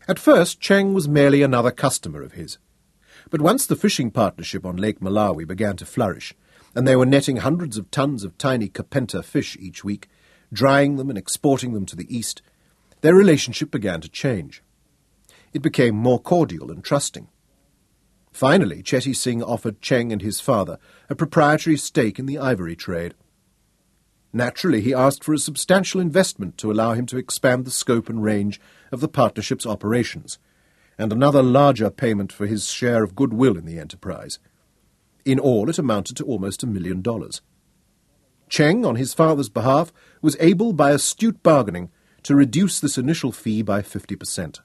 At first, Cheng was merely another customer of his. But once the fishing partnership on Lake Malawi began to flourish, and they were netting hundreds of tons of tiny kapenta fish each week, drying them and exporting them to the east, their relationship began to change. It became more cordial and trusting. Finally, Chetty Singh offered Cheng and his father a proprietary stake in the ivory trade. Naturally, he asked for a substantial investment to allow him to expand the scope and range of the partnership's operations, and another larger payment for his share of goodwill in the enterprise. In all, it amounted to almost $1 million. Cheng, on his father's behalf, was able, by astute bargaining, to reduce this initial fee by 50%.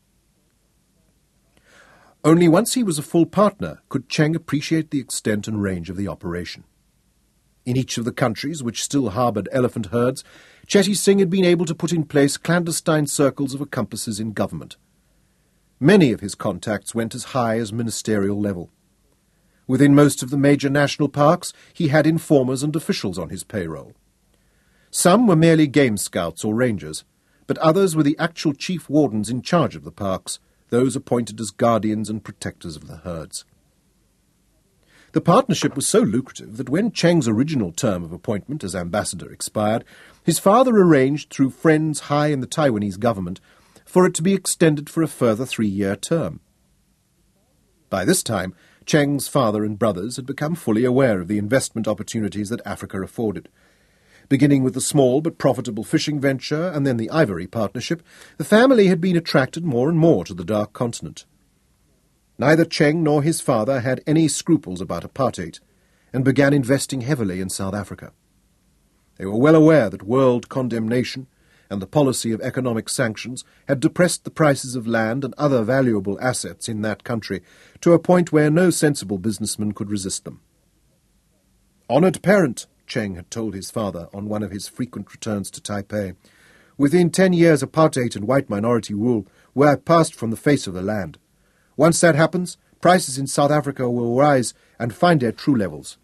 Only once he was a full partner could Cheng appreciate the extent and range of the operation. In each of the countries which still harboured elephant herds, Chetty Singh had been able to put in place clandestine circles of accomplices in government. Many of his contacts went as high as ministerial level. Within most of the major national parks, he had informers and officials on his payroll. Some were merely game scouts or rangers, but others were the actual chief wardens in charge of the parks, those appointed as guardians and protectors of the herds. The partnership was so lucrative that when Cheng's original term of appointment as ambassador expired, his father arranged through friends high in the Taiwanese government for it to be extended for a further 3-year term. By this time, Cheng's father and brothers had become fully aware of the investment opportunities that Africa afforded. Beginning with the small but profitable fishing venture and then the ivory partnership, the family had been attracted more and more to the Dark Continent. Neither Cheng nor his father had any scruples about apartheid, and began investing heavily in South Africa. They were well aware that world condemnation and the policy of economic sanctions had depressed the prices of land and other valuable assets in that country to a point where no sensible businessman could resist them. "Honoured parent," Cheng had told his father on one of his frequent returns to Taipei, "within 10 years apartheid and white minority rule were passed from the face of the land. Once that happens, prices in South Africa will rise and find their true levels."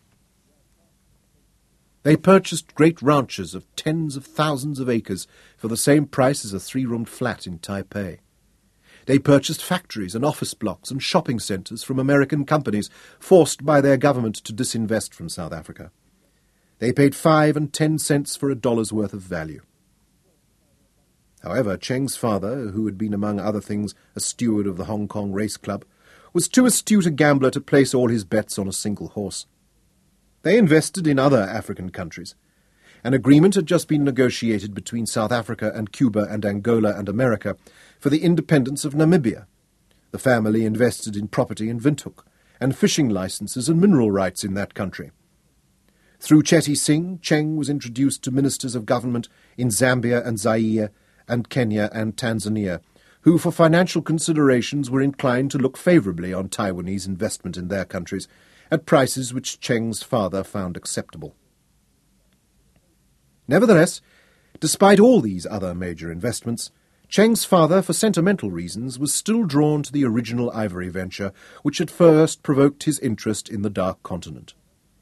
They purchased great ranches of tens of thousands of acres for the same price as a 3-roomed flat in Taipei. They purchased factories and office blocks and shopping centres from American companies forced by their government to disinvest from South Africa. They paid 5 and 10 cents for $1's worth of value. However, Cheng's father, who had been among other things a steward of the Hong Kong Race Club, was too astute a gambler to place all his bets on a single horse. They invested in other African countries. An agreement had just been negotiated between South Africa and Cuba and Angola and America for the independence of Namibia. The family invested in property in Windhoek and fishing licenses and mineral rights in that country. Through Chetty Singh, Cheng was introduced to ministers of government in Zambia and Zaire and Kenya and Tanzania, who for financial considerations were inclined to look favourably on Taiwanese investment in their countries, at prices which Cheng's father found acceptable. Nevertheless, despite all these other major investments, Cheng's father, for sentimental reasons, was still drawn to the original ivory venture which had first provoked his interest in the Dark Continent.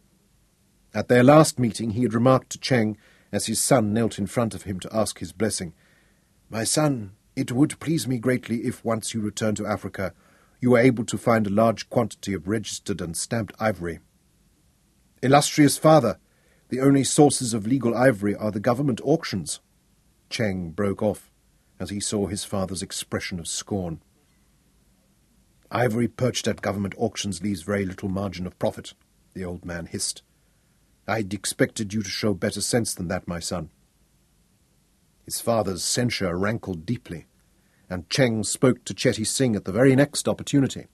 At their last meeting he had remarked to Cheng, as his son knelt in front of him to ask his blessing, "My son, it would please me greatly if, once you return to Africa, you were able to find a large quantity of registered and stamped ivory. Illustrious father, the only sources of legal ivory are the government auctions." Cheng broke off as he saw his father's expression of scorn. "Ivory purchased at government auctions leaves very little margin of profit," the old man hissed. "I'd expected you to show better sense than that, my son." His father's censure rankled deeply, and Cheng spoke to Chetty Singh at the very next opportunity.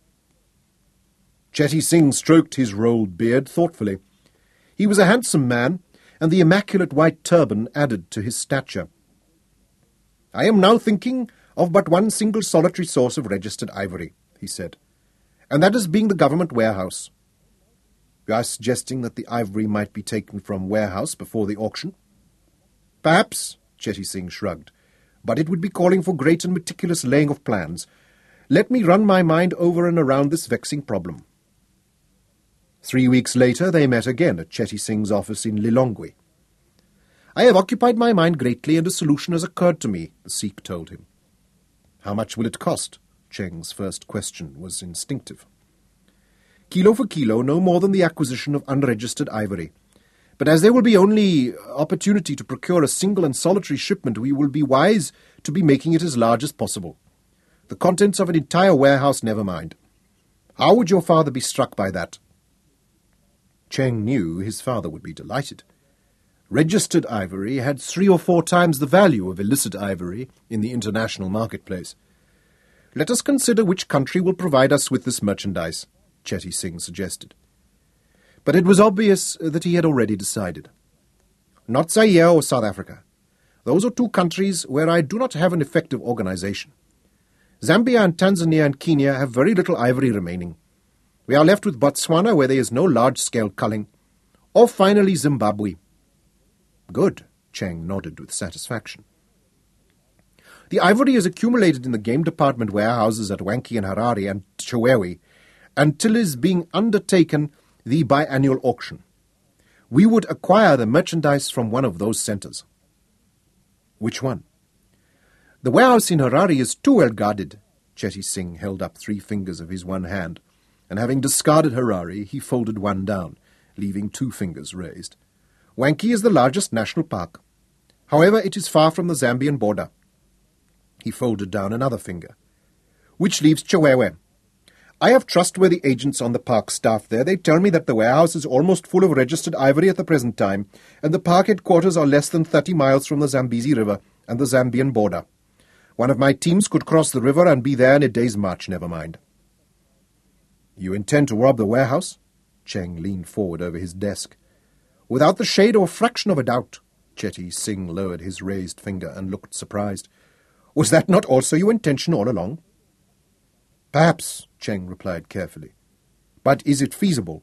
Chetty Singh stroked his rolled beard thoughtfully. He was a handsome man, and the immaculate white turban added to his stature. "I am now thinking of but one single solitary source of registered ivory," he said, "and that is being the government warehouse." "You are suggesting that the ivory might be taken from warehouse before the auction?" "Perhaps," Chetty Singh shrugged, "but it would be calling for great and meticulous laying of plans. Let me run my mind over and around this vexing problem." 3 weeks later they met again at Chetty Singh's office in Lilongwe. "I have occupied my mind greatly, and a solution has occurred to me," the Sikh told him. How much will it cost? Cheng's first question was instinctive. Kilo for kilo, no more than the acquisition of unregistered ivory. But as there will be only opportunity to procure a single and solitary shipment, we will be wise to be making it as large as possible. The contents of an entire warehouse, never mind. How would your father be struck by that? Cheng knew his father would be delighted. Registered ivory had 3 or 4 times the value of illicit ivory in the international marketplace. Let us consider which country will provide us with this merchandise, Chetty Singh suggested. But it was obvious that he had already decided. Not Zaire or South Africa. Those are 2 countries where I do not have an effective organization. Zambia and Tanzania and Kenya have very little ivory remaining. We are left with Botswana, where there is no large-scale culling. Or finally Zimbabwe. Good, Cheng nodded with satisfaction. The ivory is accumulated in the game department warehouses at Wankie and Harare and Chiwewe until it is being undertaken the biannual auction. We would acquire the merchandise from one of those centres. Which one? The warehouse in Harare is too well guarded. Chetty Singh held up 3 fingers of his one hand, and having discarded Harare, he folded one down, leaving 2 fingers raised. Wankie is the largest national park. However, it is far from the Zambian border. He folded down another finger. Which leaves Chiwewe. I have trustworthy agents on the park staff there. They tell me that the warehouse is almost full of registered ivory at the present time, and the park headquarters are less than 30 miles from the Zambezi River and the Zambian border. One of my teams could cross the river and be there in a day's march, never mind. You intend to rob the warehouse? Cheng leaned forward over his desk. Without the shade or fraction of a doubt. Chetty Singh lowered his raised finger and looked surprised. Was that not also your intention all along? Perhaps, Cheng replied carefully. But is it feasible?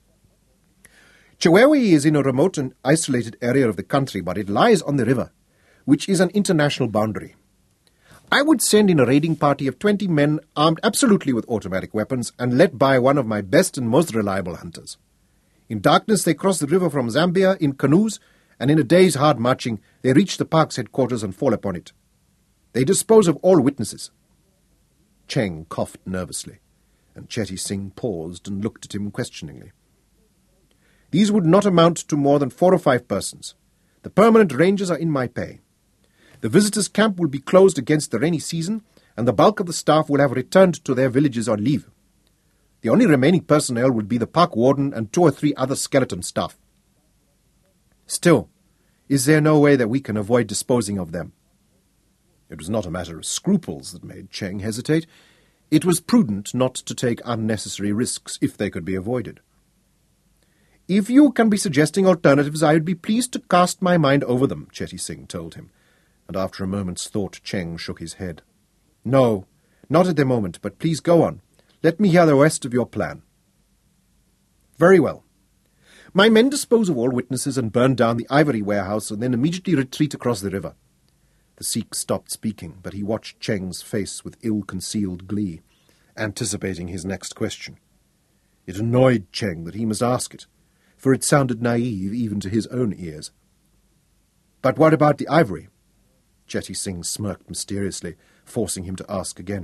Chiwewe is in a remote and isolated area of the country, but it lies on the river, which is an international boundary. I would send in a raiding party of 20 men armed absolutely with automatic weapons and led by one of my best and most reliable hunters. In darkness they cross the river from Zambia in canoes, and in a day's hard marching they reach the park's headquarters and fall upon it. They dispose of all witnesses. Cheng coughed nervously, and Chetty Singh paused and looked at him questioningly. These would not amount to more than 4 or 5 persons. The permanent rangers are in my pay. The visitors' camp will be closed against the rainy season, and the bulk of the staff will have returned to their villages on leave. The only remaining personnel will be the park warden and 2 or 3 other skeleton staff. Still, is there no way that we can avoid disposing of them? It was not a matter of scruples that made Cheng hesitate. It was prudent not to take unnecessary risks if they could be avoided. If you can be suggesting alternatives, I would be pleased to cast my mind over them, Chetty Singh told him, and after a moment's thought Cheng shook his head. No, not at the moment, but please go on. Let me hear the rest of your plan. Very well. My men dispose of all witnesses and burn down the ivory warehouse and then immediately retreat across the river. The Sikh stopped speaking, but he watched Cheng's face with ill-concealed glee, anticipating his next question. It annoyed Cheng that he must ask it, for it sounded naive even to his own ears. But what about the ivory? Chetty Singh smirked mysteriously, forcing him to ask again.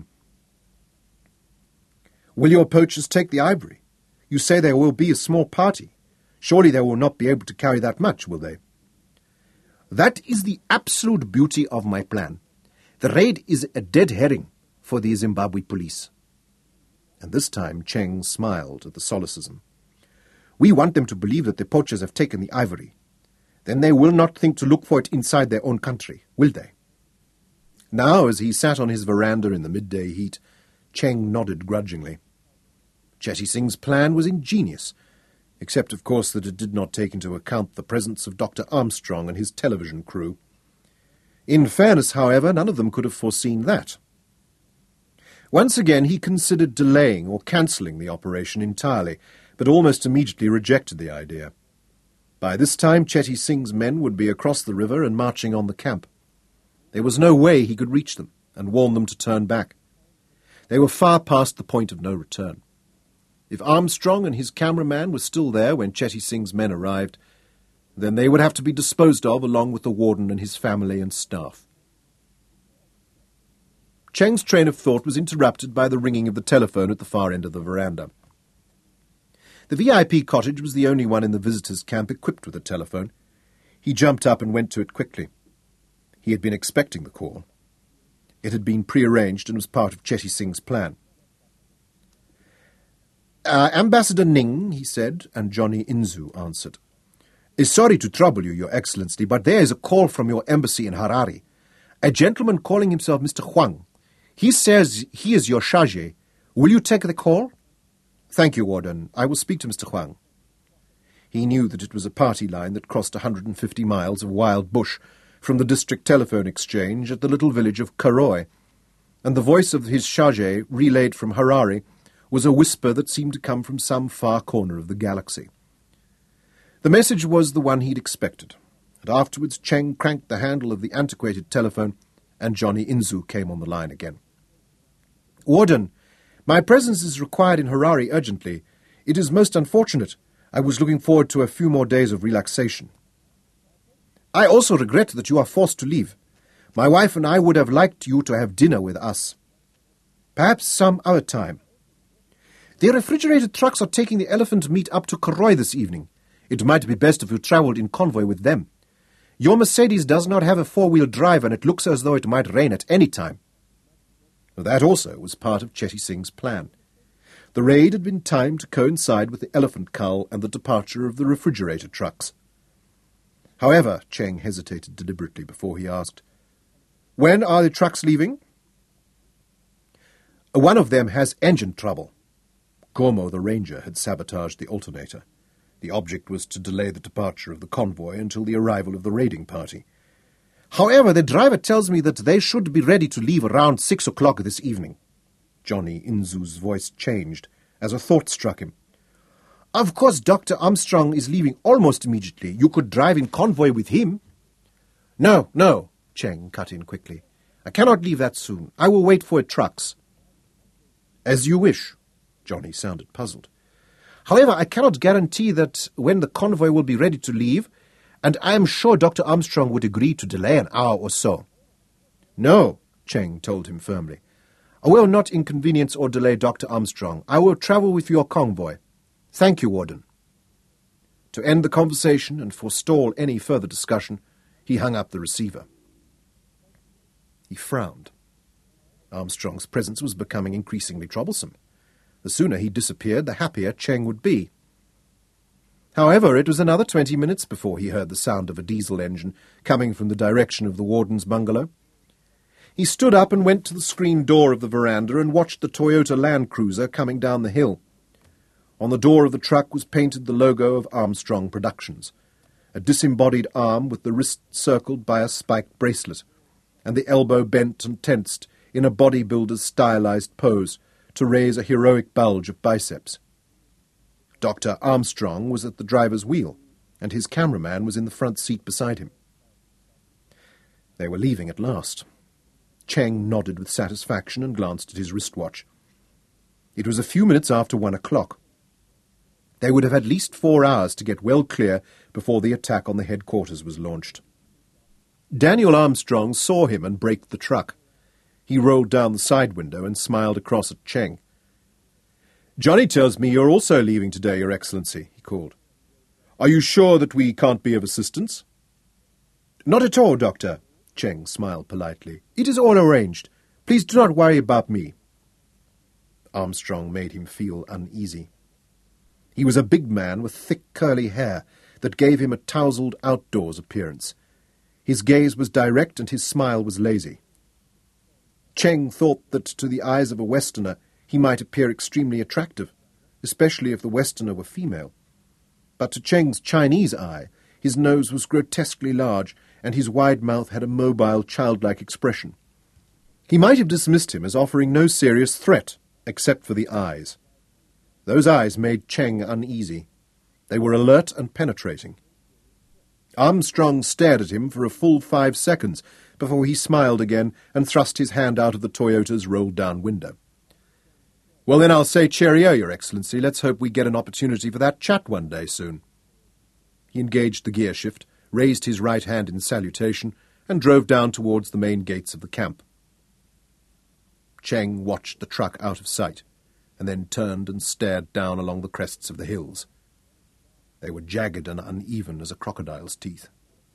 Will your poachers take the ivory? You say there will be a small party. Surely they will not be able to carry that much, will they? That is the absolute beauty of my plan. The raid is a dead herring for the Zimbabwe police. And this time Cheng smiled at the solecism. We want them to believe that the poachers have taken the ivory. Then they will not think to look for it inside their own country, will they? Now, as he sat on his veranda in the midday heat, Cheng nodded grudgingly. Chetty Singh's plan was ingenious, except, of course, that it did not take into account the presence of Dr. Armstrong and his television crew. In fairness, however, none of them could have foreseen that. Once again he considered delaying or cancelling the operation entirely, but almost immediately rejected the idea. By this time Chetty Singh's men would be across the river and marching on the camp. There was no way he could reach them and warn them to turn back. They were far past the point of no return. If Armstrong and his cameraman were still there when Chetty Singh's men arrived, then they would have to be disposed of along with the warden and his family and staff. Cheng's train of thought was interrupted by the ringing of the telephone at the far end of the veranda. The VIP cottage was the only one in the visitors' camp equipped with a telephone. He jumped up and went to it quickly. He had been expecting the call. It had been prearranged and was part of Chetty Singh's plan. Ambassador Ning, he said, and Johnny Inzu answered. Is sorry to trouble you, Your Excellency, but there is a call from your embassy in Harare. A gentleman calling himself Mr. Huang. He says he is your chargé. Will you take the call? Thank you, Warden. I will speak to Mr. Huang. He knew that it was a party line that crossed 150 miles of wild bush from the district telephone exchange at the little village of Karoi, and the voice of his chargé, relayed from Harare, was a whisper that seemed to come from some far corner of the galaxy. The message was the one he'd expected, and afterwards Cheng cranked the handle of the antiquated telephone, and Johnny Inzu came on the line again. Warden, my presence is required in Harare urgently. It is most unfortunate. I was looking forward to a few more days of relaxation. I also regret that you are forced to leave. My wife and I would have liked you to have dinner with us. Perhaps some other time. The refrigerated trucks are taking the elephant meat up to Karoi this evening. It might be best if you travelled in convoy with them. Your Mercedes does not have a four-wheel drive, and it looks as though it might rain at any time. That also was part of Chetty Singh's plan. The raid had been timed to coincide with the elephant cull and the departure of the refrigerator trucks. However, Cheng hesitated deliberately before he asked, When are the trucks leaving? One of them has engine trouble. Gormo the ranger had sabotaged the alternator. The object was to delay the departure of the convoy until the arrival of the raiding party. However, the driver tells me that they should be ready to leave around 6 o'clock this evening. Johnny Inzu's voice changed as a thought struck him. Of course, Dr. Armstrong is leaving almost immediately. You could drive in convoy with him. No, Cheng cut in quickly. I cannot leave that soon. I will wait for trucks. As you wish. Johnny sounded puzzled. However, I cannot guarantee that when the convoy will be ready to leave, and I am sure Dr. Armstrong would agree to delay an hour or so. No, Cheng told him firmly. I will not inconvenience or delay Dr. Armstrong. I will travel with your convoy. Thank you, Warden. To end the conversation and forestall any further discussion, he hung up the receiver. He frowned. Armstrong's presence was becoming increasingly troublesome. The sooner he disappeared, the happier Cheng would be. However, it was another 20 minutes before he heard the sound of a diesel engine coming from the direction of the warden's bungalow. He stood up and went to the screen door of the veranda and watched the Toyota Land Cruiser coming down the hill. On the door of the truck was painted the logo of Armstrong Productions, a disembodied arm with the wrist circled by a spiked bracelet, and the elbow bent and tensed in a bodybuilder's stylized pose to raise a heroic bulge of biceps. Dr. Armstrong was at the driver's wheel, and his cameraman was in the front seat beside him. They were leaving at last. Cheng nodded with satisfaction and glanced at his wristwatch. It was a few minutes after 1 o'clock. They would have at least 4 hours to get well clear before the attack on the headquarters was launched. Daniel Armstrong saw him and braked the truck. He rolled down the side window and smiled across at Cheng. Johnny tells me you're also leaving today, Your Excellency, he called. Are you sure that we can't be of assistance? Not at all, Doctor, Cheng smiled politely. It is all arranged. Please do not worry about me. Armstrong made him feel uneasy. He was a big man with thick curly hair that gave him a tousled outdoors appearance. His gaze was direct and his smile was lazy. Cheng thought that to the eyes of a Westerner he might appear extremely attractive, especially if the Westerner were female. But to Cheng's Chinese eye, his nose was grotesquely large, and his wide mouth had a mobile, childlike expression. He might have dismissed him as offering no serious threat, except for the eyes. Those eyes made Cheng uneasy. They were alert and penetrating. Armstrong stared at him for a full 5 seconds before he smiled again and thrust his hand out of the Toyota's rolled-down window. Well, then I'll say cheerio, Your Excellency. Let's hope we get an opportunity for that chat one day soon. He engaged the gear shift, raised his right hand in salutation, and drove down towards the main gates of the camp. Cheng watched the truck out of sight, and then turned and stared down along the crests of the hills. They were jagged and uneven as a crocodile's teeth.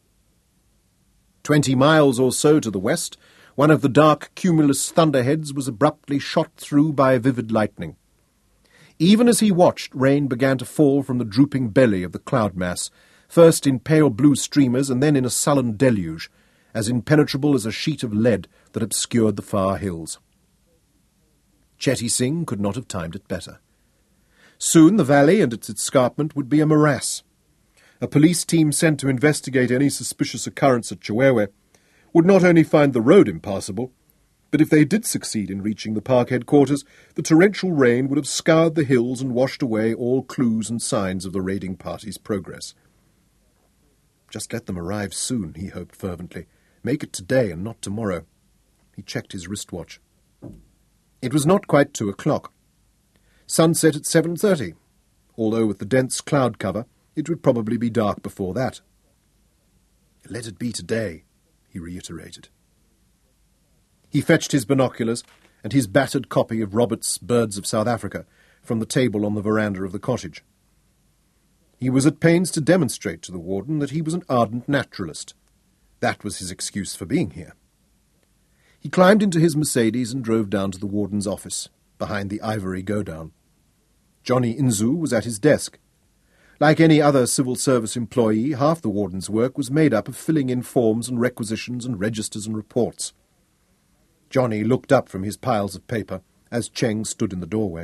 20 miles or so to the west, one of the dark cumulus thunderheads was abruptly shot through by vivid lightning. Even as he watched, rain began to fall from the drooping belly of the cloud mass, first in pale blue streamers and then in a sullen deluge, as impenetrable as a sheet of lead that obscured the far hills. Chetty Singh could not have timed it better. Soon the valley and its escarpment would be a morass. A police team sent to investigate any suspicious occurrence at Chiwewe would not only find the road impassable, but if they did succeed in reaching the park headquarters, the torrential rain would have scoured the hills and washed away all clues and signs of the raiding party's progress. Just let them arrive soon, he hoped fervently. Make it today and not tomorrow. He checked his wristwatch. It was not quite 2 o'clock. Sunset at 7:30, although with the dense cloud cover, it would probably be dark before that. Let it be today, he reiterated. He fetched his binoculars and his battered copy of Roberts' Birds of South Africa from the table on the veranda of the cottage. He was at pains to demonstrate to the warden that he was an ardent naturalist. That was his excuse for being here. He climbed into his Mercedes and drove down to the warden's office, behind the ivory go-down. Johnny Inzu was at his desk. Like any other civil service employee, half the warden's work was made up of filling in forms and requisitions and registers and reports. Johnny looked up from his piles of paper as Cheng stood in the doorway.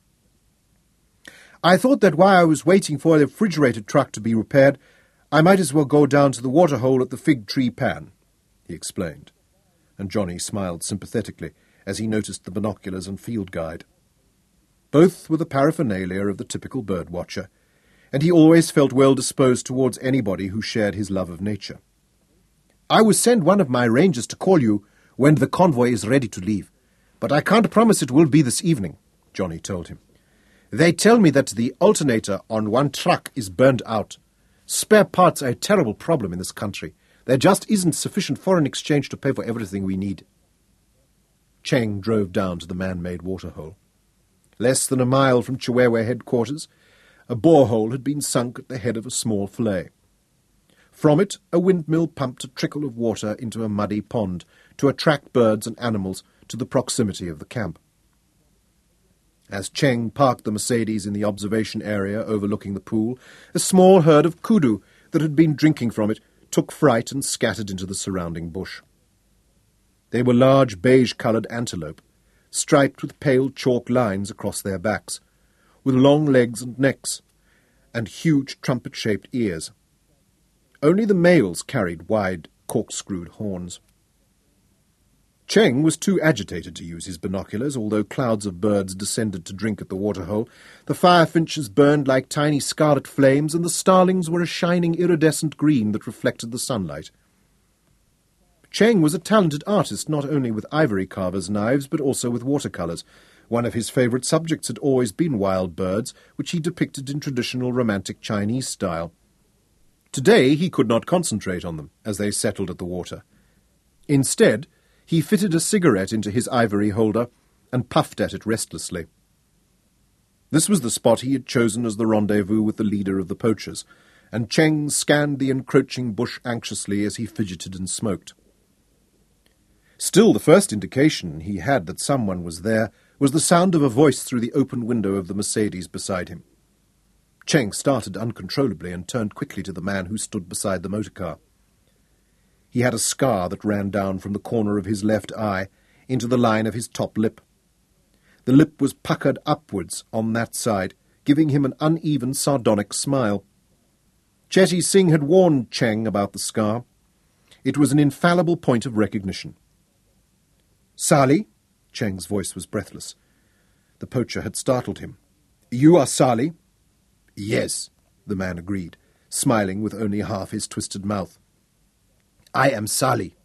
I thought that while I was waiting for the refrigerator truck to be repaired, I might as well go down to the waterhole at the Fig Tree Pan, he explained, and Johnny smiled sympathetically as he noticed the binoculars and field guide. Both were the paraphernalia of the typical bird watcher, and he always felt well disposed towards anybody who shared his love of nature. I will send one of my rangers to call you when the convoy is ready to leave, but I can't promise it will be this evening, Johnny told him. They tell me that the alternator on one truck is burned out. Spare parts are a terrible problem in this country. There just isn't sufficient foreign exchange to pay for everything we need. Cheng drove down to the man-made waterhole. Less than a mile from Chiwewe headquarters, a borehole had been sunk at the head of a small fillet. From it, a windmill pumped a trickle of water into a muddy pond to attract birds and animals to the proximity of the camp. As Cheng parked the Mercedes in the observation area overlooking the pool, a small herd of kudu that had been drinking from it took fright and scattered into the surrounding bush. They were large beige-coloured antelope, striped with pale chalk lines across their backs, with long legs and necks, and huge trumpet-shaped ears. Only the males carried wide, corkscrewed horns. Cheng was too agitated to use his binoculars, although clouds of birds descended to drink at the waterhole. The firefinches burned like tiny scarlet flames, and the starlings were a shining iridescent green that reflected the sunlight. Cheng was a talented artist, not only with ivory carver's knives, but also with watercolours. One of his favourite subjects had always been wild birds, which he depicted in traditional romantic Chinese style. Today he could not concentrate on them as they settled at the water. Instead, he fitted a cigarette into his ivory holder and puffed at it restlessly. This was the spot he had chosen as the rendezvous with the leader of the poachers, and Cheng scanned the encroaching bush anxiously as he fidgeted and smoked. Still, the first indication he had that someone was there was the sound of a voice through the open window of the Mercedes beside him. Cheng started uncontrollably and turned quickly to the man who stood beside the motorcar. He had a scar that ran down from the corner of his left eye into the line of his top lip. The lip was puckered upwards on that side, giving him an uneven, sardonic smile. Chetty Singh had warned Cheng about the scar. It was an infallible point of recognition. "Sali?" Cheng's voice was breathless. The poacher had startled him. "You are Sali?" "Yes," the man agreed, smiling with only half his twisted mouth. "I am Sali,"